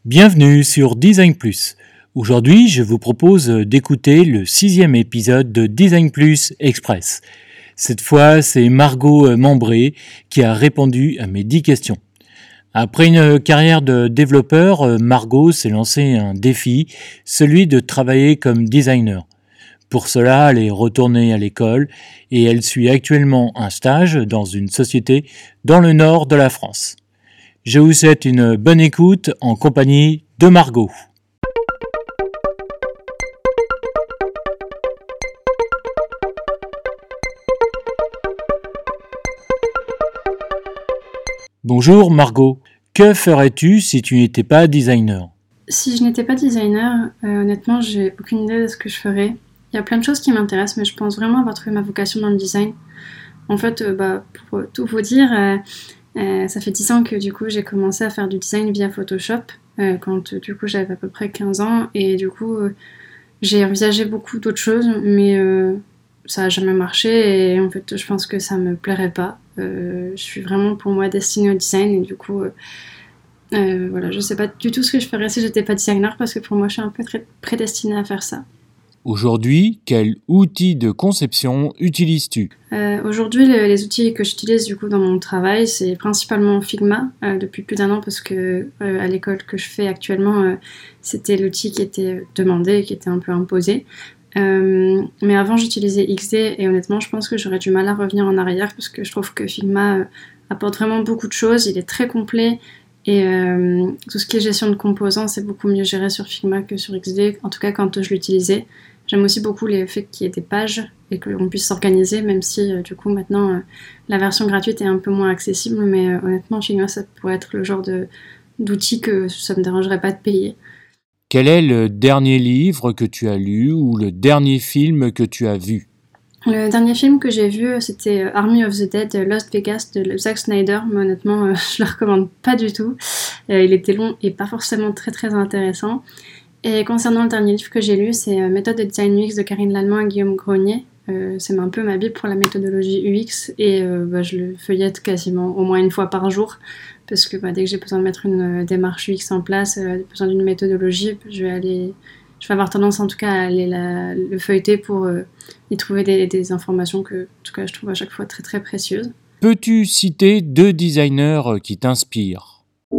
Bienvenue sur Design Plus. Aujourd'hui, je vous propose d'écouter le 6e épisode de Design Plus Express. Cette fois, c'est Margot Membré qui a répondu à mes 10 questions. Après une carrière de développeur, Margot s'est lancé un défi, celui de travailler comme designer. Pour cela, elle est retournée à l'école et elle suit actuellement un stage dans une société dans le nord de la France. Je vous souhaite une bonne écoute en compagnie de Margot. Bonjour Margot, que ferais-tu si tu n'étais pas designer ? Si je n'étais pas designer, honnêtement, j'ai aucune idée de ce que je ferais. Il y a plein de choses qui m'intéressent, mais je pense vraiment avoir trouvé ma vocation dans le design. En fait, pour tout vous dire, ça fait 10 ans que du coup j'ai commencé à faire du design via Photoshop, quand du coup j'avais à peu près 15 ans, et du coup j'ai envisagé beaucoup d'autres choses, mais ça n'a jamais marché, et en fait je pense que ça me plairait pas. Je suis vraiment pour moi destinée au design, et du coup voilà, je sais pas du tout ce que je ferais si j'étais pas designer, parce que pour moi je suis un peu prédestinée à faire ça. Aujourd'hui, quel outil de conception utilises-tu ? Aujourd'hui, les outils que j'utilise du coup dans mon travail, c'est principalement Figma depuis plus d'1 an, parce que à l'école que je fais actuellement, c'était l'outil qui était demandé, qui était un peu imposé. Mais avant, j'utilisais XD, et honnêtement, je pense que j'aurais du mal à revenir en arrière, parce que je trouve que Figma apporte vraiment beaucoup de choses. Il est très complet, et tout ce qui est gestion de composants, c'est beaucoup mieux géré sur Figma que sur XD, en tout cas quand je l'utilisais. J'aime aussi beaucoup le fait qu'il y ait des pages et qu'on puisse s'organiser, même si du coup maintenant la version gratuite est un peu moins accessible, mais honnêtement Figma ça pourrait être le genre d'outil que ça ne me dérangerait pas de payer. Quel est le dernier livre que tu as lu ou le dernier film que tu as vu ? Le dernier film que j'ai vu, c'était Army of the Dead, Lost Vegas de Zack Snyder, mais honnêtement je le recommande pas du tout. Il était long et pas forcément très très intéressant. Et concernant le dernier livre que j'ai lu, c'est Méthode de design UX de Karine Lallemand et Guillaume Grenier. C'est un peu ma bible pour la méthodologie UX, et je le feuillette quasiment au moins une fois par jour, parce que dès que j'ai besoin de mettre une démarche UX en place, besoin d'une méthodologie, je vais avoir tendance en tout cas à aller le feuilleter pour y trouver des informations que en tout cas je trouve à chaque fois très très précieuses. Peux-tu citer 2 designers qui t'inspirent ?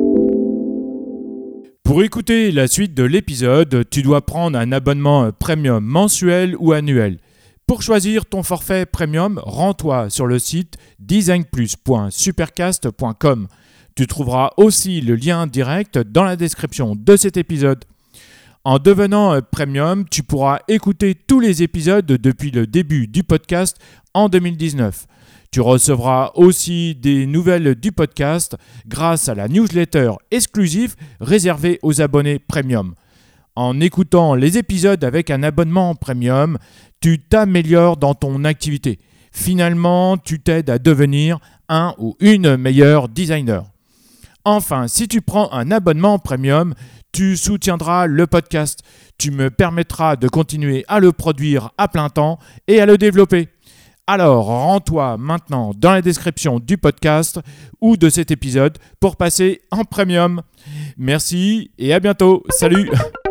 Pour écouter la suite de l'épisode, tu dois prendre un abonnement premium mensuel ou annuel. Pour choisir ton forfait premium, rends-toi sur le site designplus.supercast.com. Tu trouveras aussi le lien direct dans la description de cet épisode. En devenant premium, tu pourras écouter tous les épisodes depuis le début du podcast en 2019. Tu recevras aussi des nouvelles du podcast grâce à la newsletter exclusive réservée aux abonnés premium. En écoutant les épisodes avec un abonnement premium, tu t'améliores dans ton activité. Finalement, tu t'aides à devenir un ou une meilleure designer. Enfin, si tu prends un abonnement premium, tu soutiendras le podcast. Tu me permettras de continuer à le produire à plein temps et à le développer. Alors, rends-toi maintenant dans la description du podcast ou de cet épisode pour passer en premium. Merci et à bientôt. Salut!